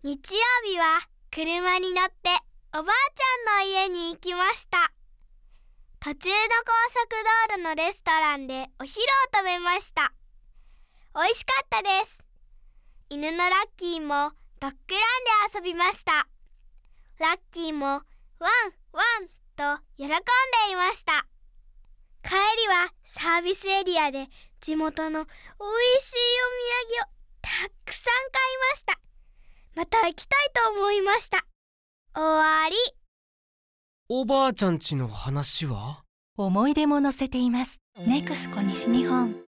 日曜日は車に乗っておばあちゃんの家に行きました。途中の高速道路のレストランでお昼を食べました。美味しかったです。犬のラッキーもドッグランで遊びました。ラッキーもワンワンと喜んでいました。帰りはサービスエリアで地元のおいしいお土産をたくさん買いました。また行きたいと思いました。終わり。 おばあちゃんちの話は？ 思い出も載せています。 ネクスコ西日本